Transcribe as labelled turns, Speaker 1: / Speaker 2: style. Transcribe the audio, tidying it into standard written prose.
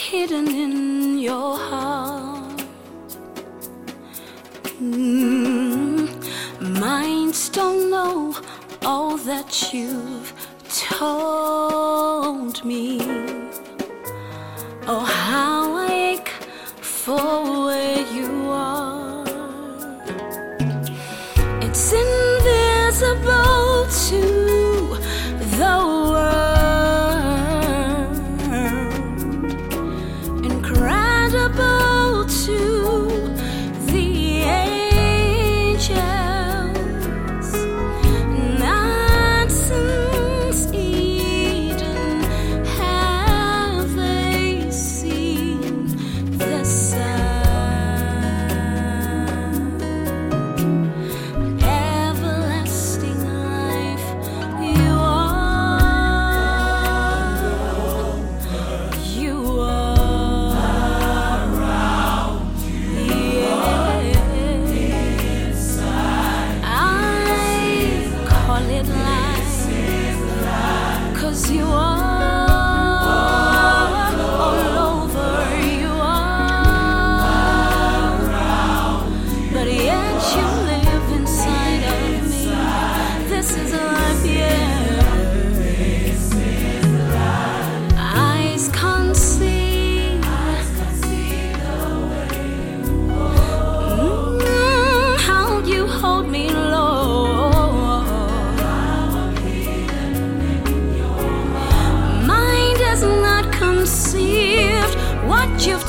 Speaker 1: hidden in your heart. Minds don't know all that you've told me. Oh, how I ache for where you are. It's invisible to the world, incredible to the angels. Not since Eden have they seen the sun. Everlasting life you are. You are around you. I call it life, 'cause you are all over. You are around, but yet you live inside of me. This is life, yeah. Eyes can't see how you hold me low. Mind has not conceived what you've